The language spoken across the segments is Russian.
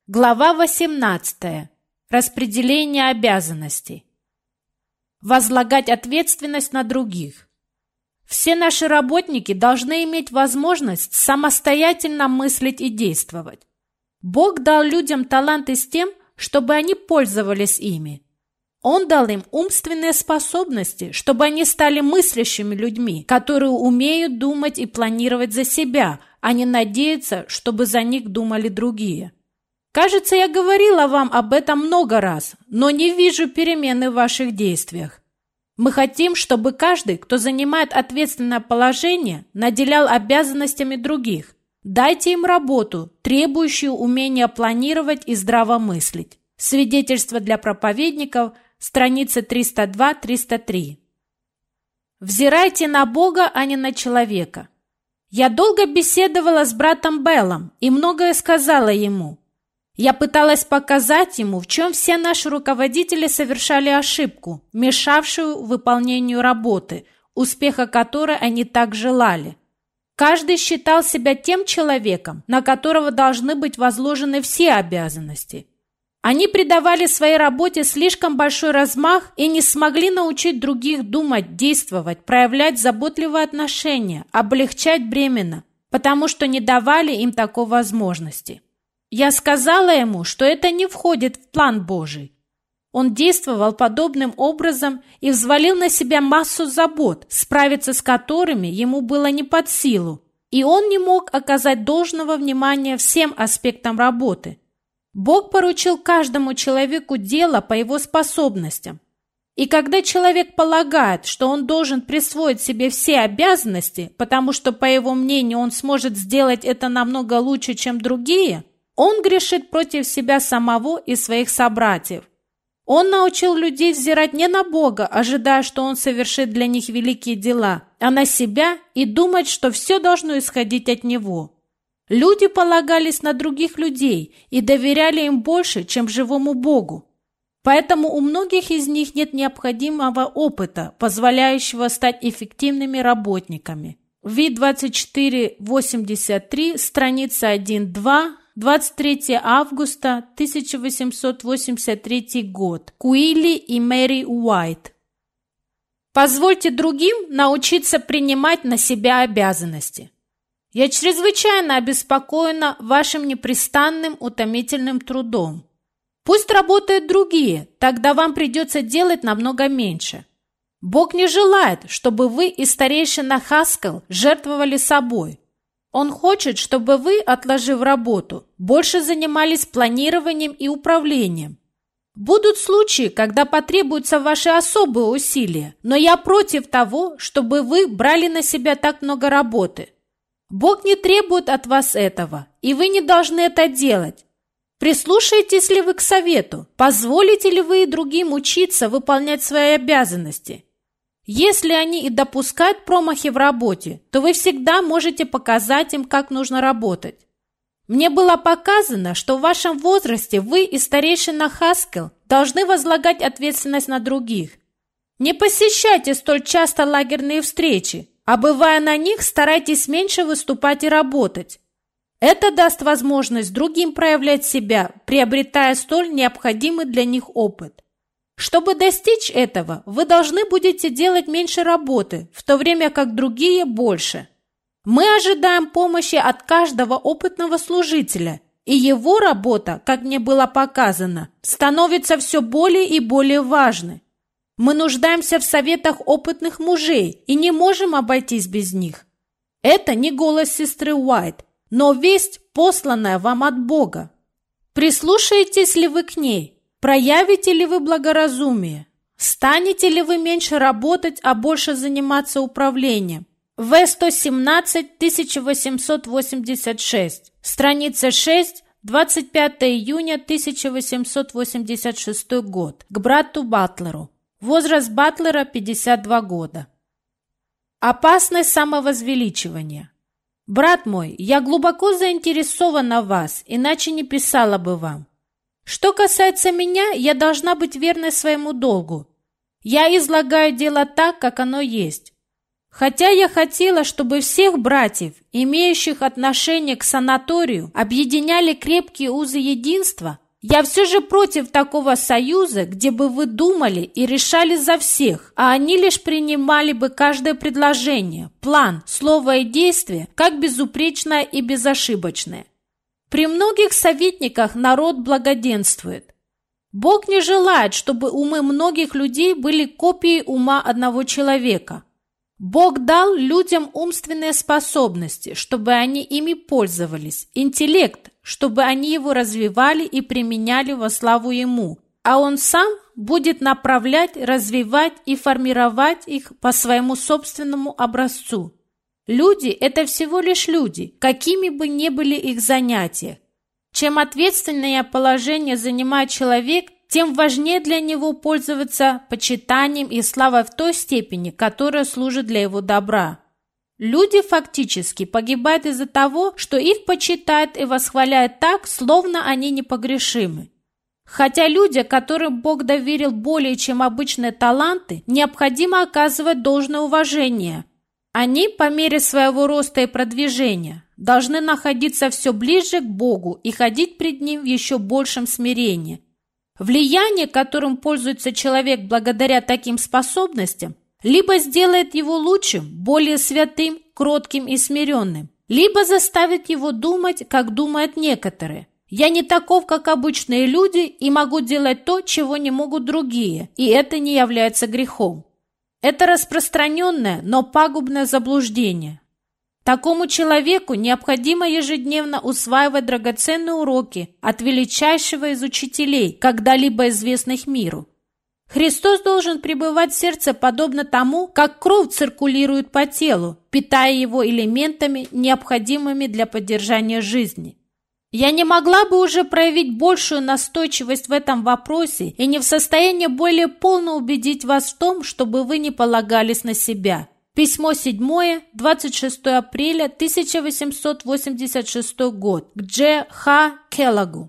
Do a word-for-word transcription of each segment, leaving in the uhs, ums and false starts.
Глава восемнадцатая. Распределение обязанностей. Возлагать ответственность на других. Все наши работники должны иметь возможность самостоятельно мыслить и действовать. Бог дал людям таланты с тем, чтобы они пользовались ими. Он дал им умственные способности, чтобы они стали мыслящими людьми, которые умеют думать и планировать за себя, а не надеяться, чтобы за них думали другие. Кажется, я говорила вам об этом много раз, но не вижу перемены в ваших действиях. Мы хотим, чтобы каждый, кто занимает ответственное положение, наделял обязанностями других. Дайте им работу, требующую умения планировать и здраво мыслить. Свидетельство для проповедников, страницы триста два — триста три. Взирайте на Бога, а не на человека. Я долго беседовала с братом Беллом и многое сказала ему. Я пыталась показать ему, в чем все наши руководители совершали ошибку, мешавшую выполнению работы, успеха которой они так желали. Каждый считал себя тем человеком, на которого должны быть возложены все обязанности. Они придавали своей работе слишком большой размах и не смогли научить других думать, действовать, проявлять заботливое отношение, облегчать бремя, потому что не давали им такой возможности. Я сказала ему, что это не входит в план Божий. Он действовал подобным образом и взвалил на себя массу забот, справиться с которыми ему было не под силу, и он не мог оказать должного внимания всем аспектам работы. Бог поручил каждому человеку дело по его способностям. И когда человек полагает, что он должен присвоить себе все обязанности, потому что, по его мнению, он сможет сделать это намного лучше, чем другие, он грешит против себя самого и своих собратьев. Он научил людей взирать не на Бога, ожидая, что Он совершит для них великие дела, а на себя и думать, что все должно исходить от Него. Люди полагались на других людей и доверяли им больше, чем живому Богу. Поэтому у многих из них нет необходимого опыта, позволяющего стать эффективными работниками. Ви двадцать четыре восемьдесят три, страница один два, двадцать третьего августа тысяча восемьсот восемьдесят третий год. Куилли и Мэри Уайт. Позвольте другим научиться принимать на себя обязанности. Я чрезвычайно обеспокоена вашим непрестанным утомительным трудом. Пусть работают другие, тогда вам придется делать намного меньше. Бог не желает, чтобы вы и старейшина Хаскел жертвовали собой. Он хочет, чтобы вы, отложив работу, больше занимались планированием и управлением. Будут случаи, когда потребуются ваши особые усилия, но я против того, чтобы вы брали на себя так много работы. Бог не требует от вас этого, и вы не должны это делать. Прислушаетесь ли вы к совету? Позволите ли вы и другим учиться выполнять свои обязанности? Если они и допускают промахи в работе, то вы всегда можете показать им, как нужно работать. Мне было показано, что в вашем возрасте вы и старейшина Хаскел должны возлагать ответственность на других. Не посещайте столь часто лагерные встречи, а бывая на них, старайтесь меньше выступать и работать. Это даст возможность другим проявлять себя, приобретая столь необходимый для них опыт. Чтобы достичь этого, вы должны будете делать меньше работы, в то время как другие больше. Мы ожидаем помощи от каждого опытного служителя, и его работа, как мне было показано, становится все более и более важной. Мы нуждаемся в советах опытных мужей и не можем обойтись без них. Это не голос сестры Уайт, но весть, посланная вам от Бога. Прислушаетесь ли вы к ней? Проявите ли вы благоразумие? Станете ли вы меньше работать, а больше заниматься управлением? В сто семнадцать тысяча восемьсот восемьдесят шесть, страница шесть, двадцать пятого июня тысяча восемьсот восемьдесят шестой год, к брату Батлеру. Возраст Батлера пятьдесят два года. Опасность самовозвеличивания. Брат мой, я глубоко заинтересована в вас, иначе не писала бы вам. Что касается меня, я должна быть верной своему долгу. Я излагаю дело так, как оно есть. Хотя я хотела, чтобы всех братьев, имеющих отношение к санаторию, объединяли крепкие узы единства, я все же против такого союза, где бы вы думали и решали за всех, а они лишь принимали бы каждое предложение, план, слово и действие как безупречное и безошибочное. При многих советниках народ благоденствует. Бог не желает, чтобы умы многих людей были копией ума одного человека. Бог дал людям умственные способности, чтобы они ими пользовались, интеллект, чтобы они его развивали и применяли во славу Ему, а Он сам будет направлять, развивать и формировать их по своему собственному образцу. Люди – это всего лишь люди, какими бы ни были их занятия. Чем ответственнее положение занимает человек, тем важнее для него пользоваться почитанием и славой в той степени, которая служит для его добра. Люди фактически погибают из-за того, что их почитают и восхваляют так, словно они непогрешимы. Хотя люди, которым Бог доверил более чем обычные таланты, необходимо оказывать должное уважение. Они, по мере своего роста и продвижения, должны находиться все ближе к Богу и ходить пред Ним в еще большем смирении. Влияние, которым пользуется человек благодаря таким способностям, либо сделает его лучшим, более святым, кротким и смиренным, либо заставит его думать, как думают некоторые. Я не таков, как обычные люди, и могу делать то, чего не могут другие, и это не является грехом. Это распространенное, но пагубное заблуждение. Такому человеку необходимо ежедневно усваивать драгоценные уроки от величайшего из учителей, когда-либо известных миру. Христос должен пребывать в сердце подобно тому, как кровь циркулирует по телу, питая его элементами, необходимыми для поддержания жизни. Я не могла бы уже проявить большую настойчивость в этом вопросе и не в состоянии более полно убедить вас в том, чтобы вы не полагались на себя. Письмо седьмое, двадцать шестое апреля тысяча восемьсот восемьдесят шестой год, к Дж. Х. Келлогу.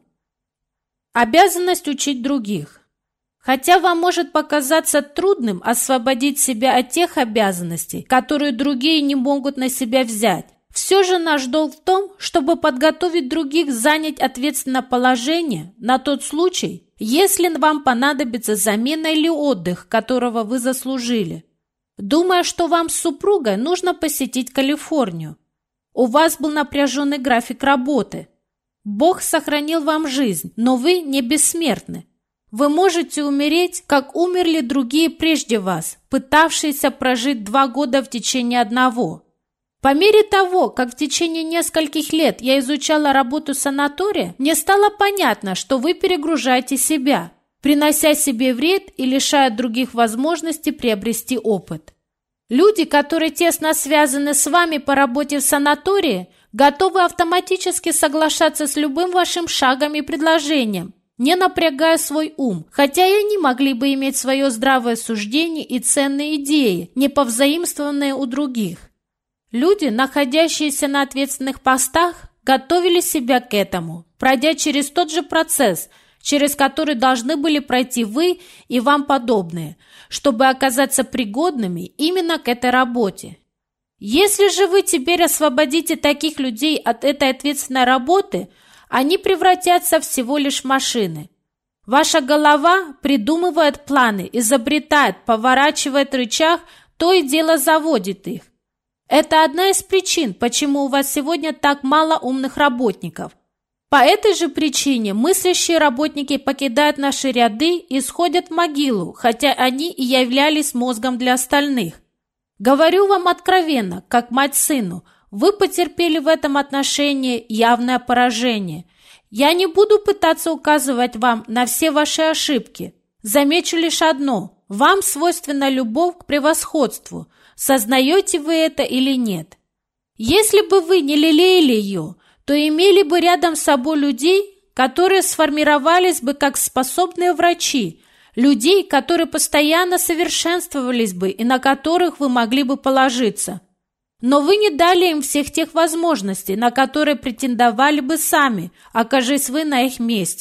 Обязанность учить других. Хотя вам может показаться трудным освободить себя от тех обязанностей, которые другие не могут на себя взять, все же наш долг в том, чтобы подготовить других занять ответственное положение на тот случай, если вам понадобится замена или отдых, которого вы заслужили. Думая, что вам с супругой нужно посетить Калифорнию. У вас был напряженный график работы. Бог сохранил вам жизнь, но вы не бессмертны. Вы можете умереть, как умерли другие прежде вас, пытавшиеся прожить два года в течение одного. По мере того, как в течение нескольких лет я изучала работу санатория, мне стало понятно, что вы перегружаете себя, принося себе вред и лишая других возможности приобрести опыт. Люди, которые тесно связаны с вами по работе в санатории, готовы автоматически соглашаться с любым вашим шагом и предложением, не напрягая свой ум, хотя и они могли бы иметь свое здравое суждение и ценные идеи, не повзаимствованные у других. Люди, находящиеся на ответственных постах, готовили себя к этому, пройдя через тот же процесс, через который должны были пройти вы и вам подобные, чтобы оказаться пригодными именно к этой работе. Если же вы теперь освободите таких людей от этой ответственной работы, они превратятся всего лишь в машины. Ваша голова придумывает планы, изобретает, поворачивает рычаг, то и дело заводит их. Это одна из причин, почему у вас сегодня так мало умных работников. По этой же причине мыслящие работники покидают наши ряды и сходят в могилу, хотя они и являлись мозгом для остальных. Говорю вам откровенно, как мать сыну, вы потерпели в этом отношении явное поражение. Я не буду пытаться указывать вам на все ваши ошибки. Замечу лишь одно. Вам свойственна любовь к превосходству. Сознаете вы это или нет? Если бы вы не лелеяли ее, то имели бы рядом с собой людей, которые сформировались бы как способные врачи, людей, которые постоянно совершенствовались бы и на которых вы могли бы положиться. Но вы не дали им всех тех возможностей, на которые претендовали бы сами, окажись вы на их месте.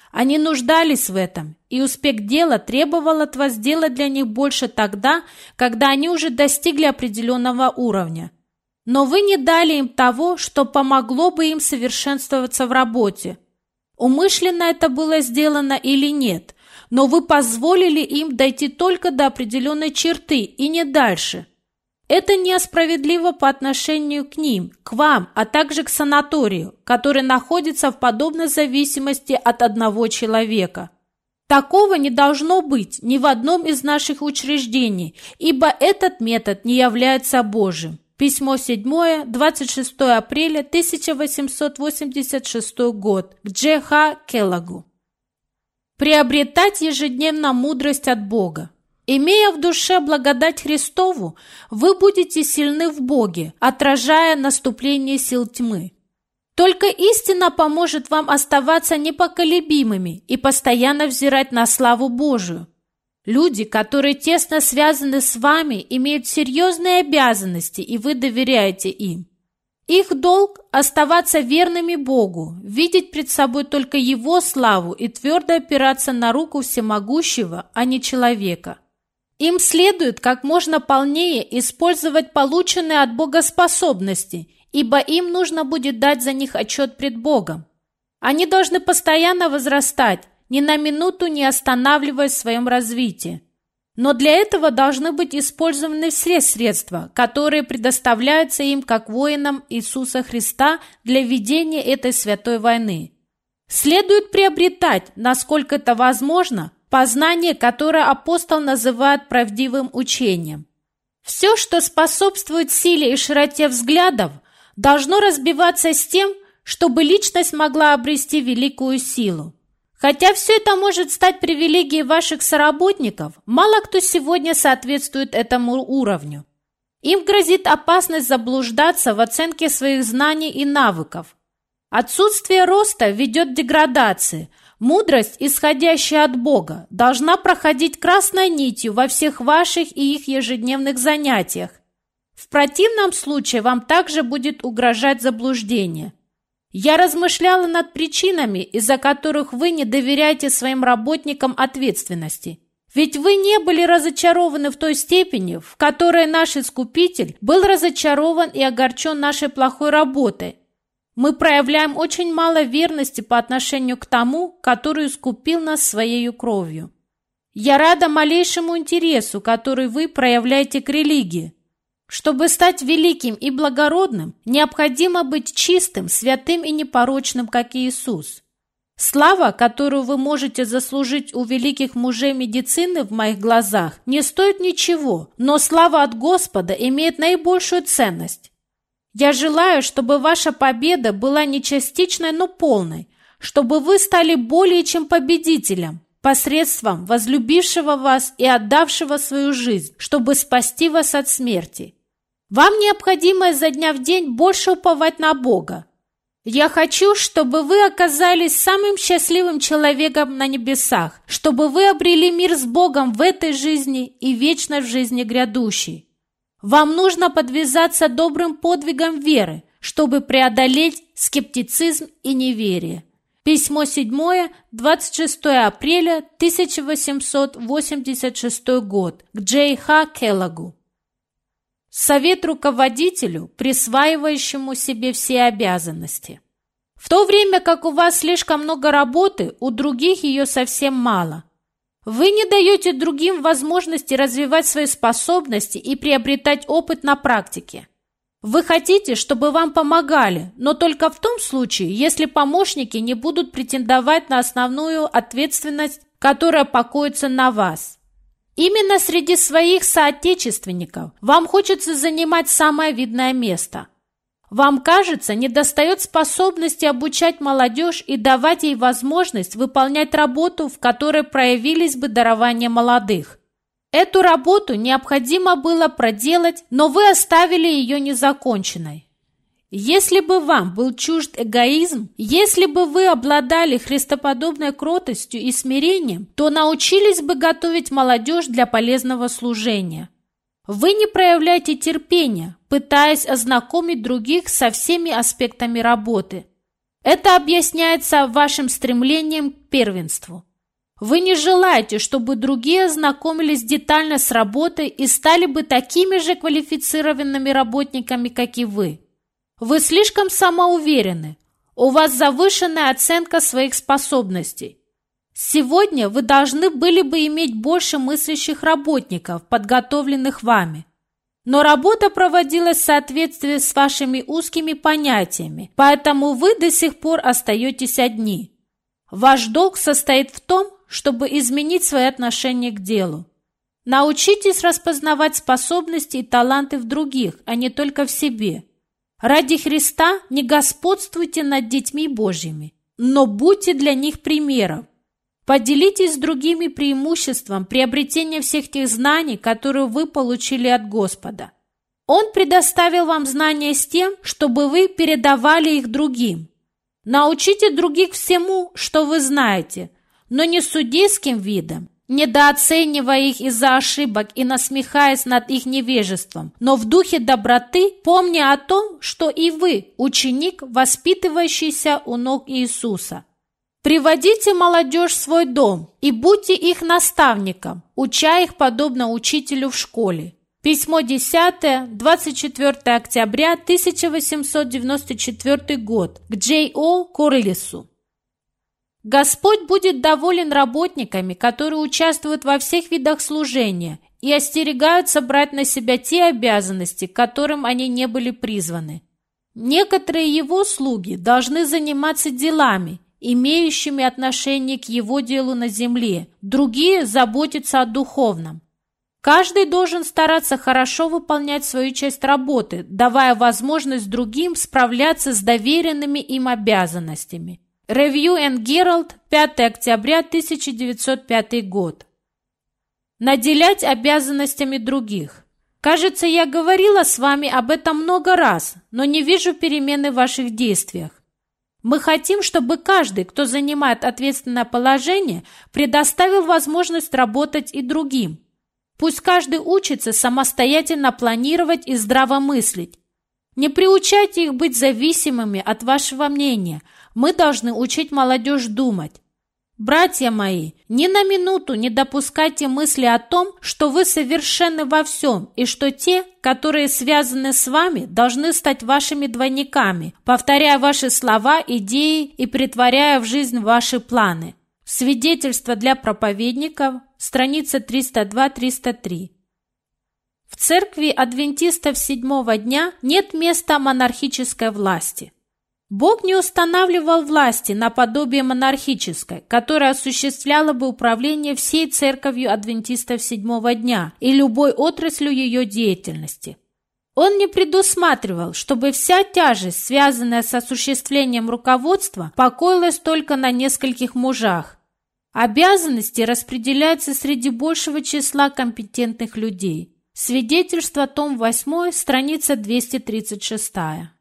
Они нуждались в этом, и успех дела требовал от вас сделать для них больше тогда, когда они уже достигли определенного уровня. Но вы не дали им того, что помогло бы им совершенствоваться в работе. Умышленно это было сделано или нет, но вы позволили им дойти только до определенной черты и не дальше. Это несправедливо по отношению к ним, к вам, а также к санаторию, который находится в подобной зависимости от одного человека. Такого не должно быть ни в одном из наших учреждений, ибо этот метод не является Божьим. Письмо седьмое, двадцать шестое апреля тысяча восемьсот восемьдесят шестой год, к Дж. Х. Келлогу. Приобретать ежедневно мудрость от Бога. Имея в душе благодать Христову, вы будете сильны в Боге, отражая наступление сил тьмы. Только истина поможет вам оставаться непоколебимыми и постоянно взирать на славу Божию. Люди, которые тесно связаны с вами, имеют серьезные обязанности, и вы доверяете им. Их долг – оставаться верными Богу, видеть пред собой только Его славу и твердо опираться на руку всемогущего, а не человека. Им следует как можно полнее использовать полученные от Бога способности, ибо им нужно будет дать за них отчет пред Богом. Они должны постоянно возрастать, ни на минуту не останавливаясь в своем развитии. Но для этого должны быть использованы все средства, которые предоставляются им как воинам Иисуса Христа для ведения этой святой войны. Следует приобретать, насколько это возможно, познание, которое апостол называет правдивым учением. Все, что способствует силе и широте взглядов, должно разбиваться с тем, чтобы личность могла обрести великую силу. Хотя все это может стать привилегией ваших соработников, мало кто сегодня соответствует этому уровню. Им грозит опасность заблуждаться в оценке своих знаний и навыков. Отсутствие роста ведет к деградации. Мудрость, исходящая от Бога, должна проходить красной нитью во всех ваших и их ежедневных занятиях. В противном случае вам также будет угрожать заблуждение. Я размышляла над причинами, из-за которых вы не доверяете своим работникам ответственности. Ведь вы не были разочарованы в той степени, в которой наш Искупитель был разочарован и огорчен нашей плохой работой. Мы проявляем очень мало верности по отношению к тому, который искупил нас своей кровью. Я рада малейшему интересу, который вы проявляете к религии. Чтобы стать великим и благородным, необходимо быть чистым, святым и непорочным, как Иисус. Слава, которую вы можете заслужить у великих мужей медицины в моих глазах, не стоит ничего, но слава от Господа имеет наибольшую ценность. Я желаю, чтобы ваша победа была не частичной, но полной, чтобы вы стали более чем победителем, посредством возлюбившего вас и отдавшего свою жизнь, чтобы спасти вас от смерти. Вам необходимо изо дня в день больше уповать на Бога. Я хочу, чтобы вы оказались самым счастливым человеком на небесах, чтобы вы обрели мир с Богом в этой жизни и вечно в жизни грядущей. Вам нужно подвязаться добрым подвигом веры, чтобы преодолеть скептицизм и неверие. Письмо седьмое, двадцать шестое апреля тысяча восемьсот восемьдесят шестой год, к Дж. Х. Келлогу. Совет руководителю, присваивающему себе все обязанности. В то время как у вас слишком много работы, у других ее совсем мало. Вы не даете другим возможности развивать свои способности и приобретать опыт на практике. Вы хотите, чтобы вам помогали, но только в том случае, если помощники не будут претендовать на основную ответственность, которая покоится на вас. Именно среди своих соотечественников вам хочется занимать самое видное место. Вам кажется, недостает способности обучать молодежь и давать ей возможность выполнять работу, в которой проявились бы дарования молодых. Эту работу необходимо было проделать, но вы оставили ее незаконченной. Если бы вам был чужд эгоизм, если бы вы обладали христоподобной кротостью и смирением, то научились бы готовить молодежь для полезного служения. Вы не проявляете терпения, пытаясь ознакомить других со всеми аспектами работы. Это объясняется вашим стремлением к первенству. Вы не желаете, чтобы другие ознакомились детально с работой и стали бы такими же квалифицированными работниками, как и вы. Вы слишком самоуверены. У вас завышенная оценка своих способностей. Сегодня вы должны были бы иметь больше мыслящих работников, подготовленных вами. Но работа проводилась в соответствии с вашими узкими понятиями, поэтому вы до сих пор остаетесь одни. Ваш долг состоит в том, чтобы изменить свои отношения к делу. Научитесь распознавать способности и таланты в других, а не только в себе. Ради Христа не господствуйте над детьми Божьими, но будьте для них примером. Поделитесь с другими преимуществом приобретения всех тех знаний, которые вы получили от Господа. Он предоставил вам знания с тем, чтобы вы передавали их другим. Научите других всему, что вы знаете, но не судейским видом, недооценивая их из-за ошибок и насмехаясь над их невежеством, но в духе доброты, помня о том, что и вы ученик, воспитывающийся у ног Иисуса. Приводите молодежь в свой дом и будьте их наставником, уча их подобно учителю в школе. Письмо десятое, двадцать четвёртое октября тысяча восемьсот девяносто четвёртый год, к Джей О. Корлису. Господь будет доволен работниками, которые участвуют во всех видах служения и остерегаются брать на себя те обязанности, к которым они не были призваны. Некоторые Его слуги должны заниматься делами, имеющими отношение к Его делу на земле, другие заботятся о духовном. Каждый должен стараться хорошо выполнять свою часть работы, давая возможность другим справляться с доверенными им обязанностями. Review and Herald, пятое октября тысяча девятьсот пятый год. Наделять обязанностями других. Кажется, я говорила с вами об этом много раз, но не вижу перемены в ваших действиях. Мы хотим, чтобы каждый, кто занимает ответственное положение, предоставил возможность работать и другим. Пусть каждый учится самостоятельно планировать и здравомыслить. Не приучайте их быть зависимыми от вашего мнения. Мы должны учить молодежь думать. Братья мои, ни на минуту не допускайте мысли о том, что вы совершенны во всем, и что те, которые связаны с вами, должны стать вашими двойниками, повторяя ваши слова, идеи и претворяя в жизнь ваши планы. Свидетельство для проповедников, страница триста два — триста три. В церкви адвентистов седьмого дня нет места монархической власти. Бог не устанавливал власти наподобие монархической, которая осуществляла бы управление всей церковью адвентистов седьмого дня и любой отраслью ее деятельности. Он не предусматривал, чтобы вся тяжесть, связанная с осуществлением руководства, покоилась только на нескольких мужах. Обязанности распределяются среди большего числа компетентных людей. Свидетельство, том восьмой, страница двести тридцать шесть.